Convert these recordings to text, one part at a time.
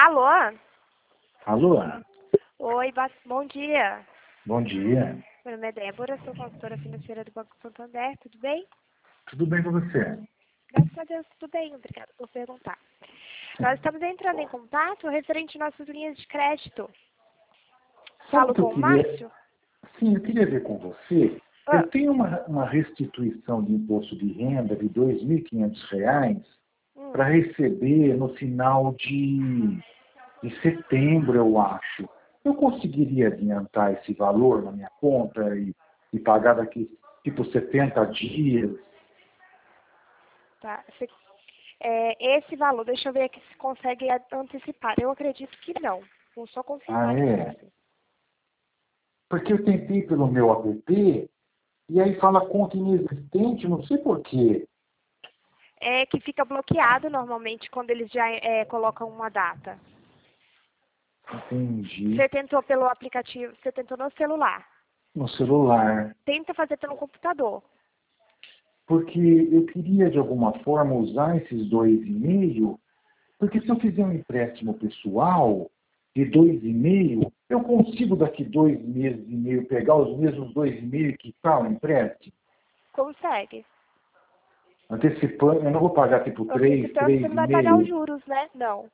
Alô? Alô? Oi, bom dia. Bom dia. Meu nome é Débora, sou consultora financeira do Banco Santander, tudo bem? Tudo bem com você? Graças a Deus, tudo bem, obrigada por perguntar. Nós estamos entrando em contato referente às nossas linhas de crédito. Sabe Falo o que eu com o queria? Márcio? Sim, eu queria ver com você. Ah, Eu tenho uma restituição de imposto de renda de R$ 2.500 para receber no final de setembro, eu acho. Eu conseguiria adiantar esse valor na minha conta e pagar daqui, tipo, 70 dias? tá. Esse valor, deixa eu ver aqui se consegue antecipar. Eu acredito que não. Vou só Ah, confirmar aqui com é? você. Porque eu tentei pelo meu app e aí fala conta inexistente, não sei por quê. É que fica bloqueado normalmente quando eles já colocam uma data. Entendi. Você tentou pelo aplicativo, você tentou no celular. No celular. Tenta fazer pelo computador. Porque eu queria, de alguma forma, usar esses 2,5, porque se eu fizer um empréstimo pessoal de 2,5, eu consigo daqui 2 meses e meio pegar os mesmos 2,5 que está o empréstimo? Consegue. Antecipando, eu não vou pagar tipo 3, Antecipando, você três não e vai pagar os meio. juros, né? Não.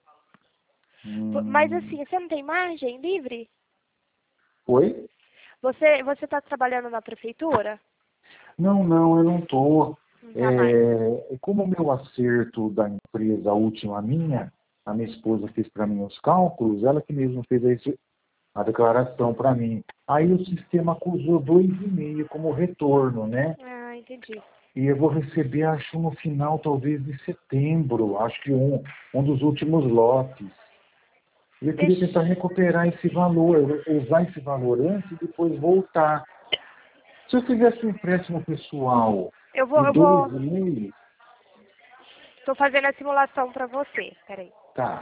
Mas Hum. assim, você não tem margem livre? Oi? Você está trabalhando na prefeitura? Não, eu não estou. Não tá mais. Como o meu acerto da empresa última minha, a minha esposa fez para mim os cálculos, ela que mesmo fez a declaração para mim. Aí o sistema acusou 2,5 como retorno, né? Ah, entendi. E eu vou receber, acho, no final, talvez, de setembro, acho que um dos últimos lotes. E eu queria tentar Deixa, recuperar esse valor, usar esse valor antes e depois voltar. Se eu fizesse um empréstimo pessoal eu de vou, eu dois vou, e meio, tô fazendo a simulação para você. Peraí. tá.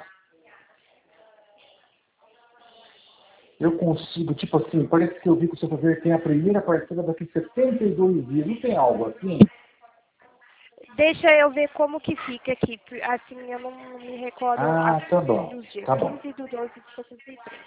Eu consigo, tipo assim, parece que eu vi que o seu fazer tem a primeira parcela daqui 72 dias. Não tem algo assim? Deixa eu ver como que fica aqui. Assim, eu não me recordo Ah, tá bom, dos dias. tá bom. 15 do 12 de 63.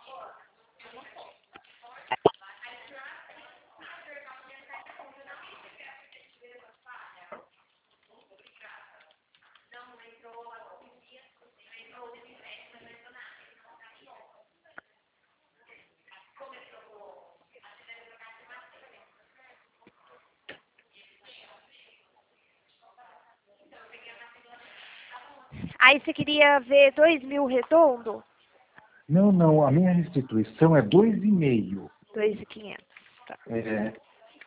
Aí você queria ver 2.000 redondo? Não, a minha restituição é 2,5. 2.500. Tá. É,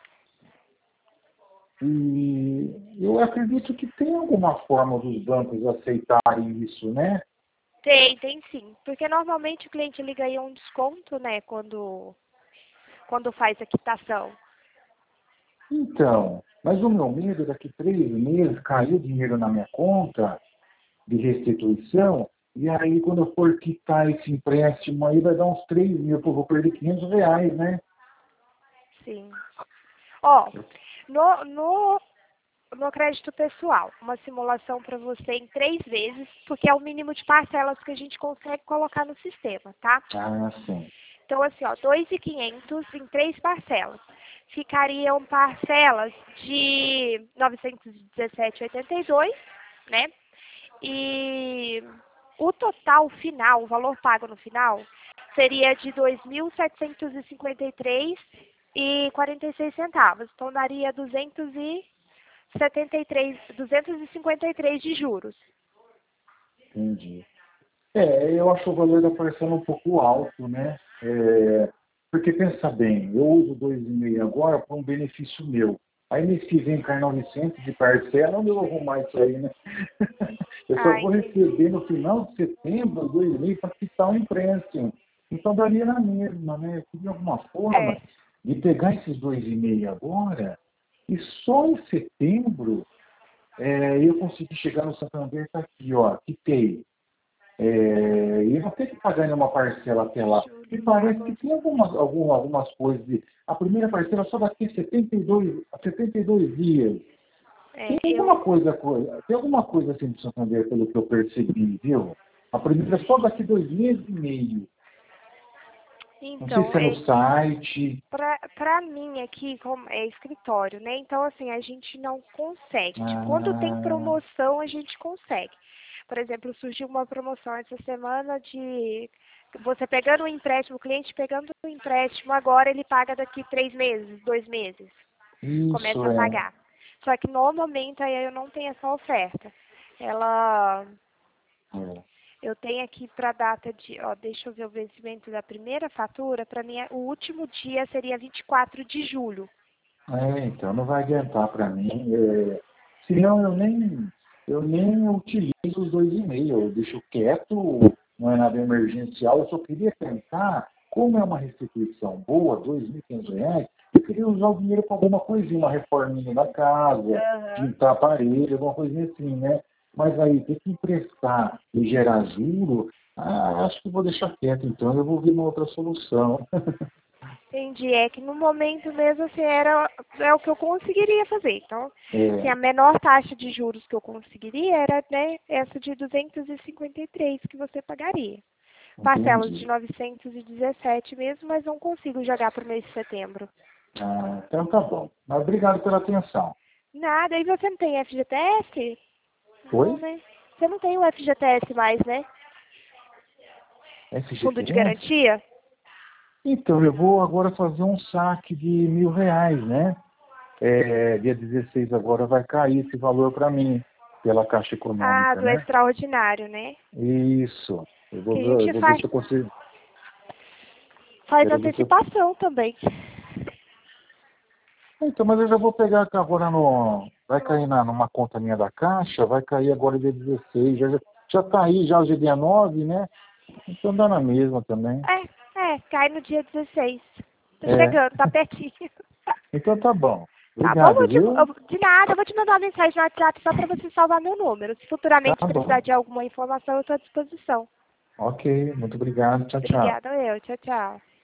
e eu acredito que tem alguma forma dos bancos aceitarem isso, né? Tem sim. Porque normalmente o cliente ele ganha um desconto, né, quando faz a quitação. Então, mas o meu medo é daqui 3 meses cair o dinheiro na minha conta de restituição, e aí quando eu for quitar esse empréstimo aí vai dar uns 3.000, pô, vou perder R$ 500, né? Sim. Ó, no, no, no crédito pessoal, uma simulação para você em 3 vezes, porque é o mínimo de parcelas que a gente consegue colocar no sistema, tá? Ah, sim. Então, assim, ó, 2.500 em 3 parcelas. Ficariam parcelas de 917,82, né? E o total final, o valor pago no final, seria de 2.753,46 Então, daria 253 de juros. Entendi. Eu acho o valor da parcela um pouco alto, né? Porque pensa bem, eu uso 2,5 agora para um benefício meu. Aí mês que vem cai 900 de parcela, onde eu vou arrumar isso aí, né? Eu só Ah, vou entendi. receber no final de setembro 2,5 para quitar o empréstimo. Então daria na mesma, né? Eu queria alguma forma É, de pegar esses 2,5 agora e só em setembro eu consegui chegar no Santander, tá aqui, ó, quitei. E eu vou ter que pagar ainda uma parcela até lá. Me julho, parece que agosto. tem algumas coisas. A primeira parcela só daqui a 72 dias. É, Tem alguma coisa assim do Santander, pelo que eu percebi, viu? A primeira é só daqui 2 meses e meio. Não sei Então, se é no site. pra mim aqui, como é escritório, né? Então, assim, a gente não consegue. Tipo, quando tem Ah, promoção, a gente consegue. Por exemplo, surgiu uma promoção essa semana de você pegando um empréstimo, o cliente pegando um empréstimo, agora ele paga daqui 3 meses, 2 meses. isso Começa a é. pagar. Só que no momento aí eu não tenho essa oferta. Ela É. Eu tenho aqui para data de, ó, deixa eu ver o vencimento da primeira fatura, para mim o último dia seria 24 de julho. Então não vai adiantar para mim. Senão eu nem utilizo os 2,5. Eu deixo quieto, não é nada emergencial. Eu só queria tentar, como é uma restituição boa, R$ 2.500, eu queria usar o dinheiro para alguma coisinha, uma reforminha da casa, Aham. pintar a parede, alguma coisinha assim, né? Mas aí, ter que emprestar e gerar juro, acho que vou deixar quieto, então eu vou ver uma outra solução. Entendi, é que no momento mesmo assim é o que eu conseguiria fazer. Então, assim, É, a menor taxa de juros que eu conseguiria era, né, essa de 253 que você pagaria. Parcelas de entendi. 917 mesmo, mas não consigo jogar para o mês de setembro. Então tá bom. Mas obrigado pela atenção. Nada, e você não tem FGTS? Oi? Não, né? Você não tem o FGTS mais, né? Fundo de FGTS? garantia? Então, eu vou agora fazer um saque de R$ 1.000, né? Dia 16 agora vai cair esse valor para mim, pela Caixa Ah, Econômica, do né? extraordinário, né? Isso. Eu Que vou, a ver- eu gente vou ver faz, se eu consigo. faz Quero ver se eu... antecipação também. Então, mas eu já vou pegar aqui agora no... Vai cair numa conta minha da Caixa, vai cair agora dia 16. Já tá aí, já hoje é dia 9, né? Então dá na mesma também. Cai no dia 16. Tá É. chegando, tá pertinho. Então tá bom. Tá bom? Obrigado, viu? De nada, eu vou te mandar uma mensagem no WhatsApp só pra você salvar meu número. Se Tá futuramente precisar bom. de alguma informação, eu tô à disposição. Ok, muito obrigado. Tchau, tchau. Obrigada, eu. Tchau, tchau.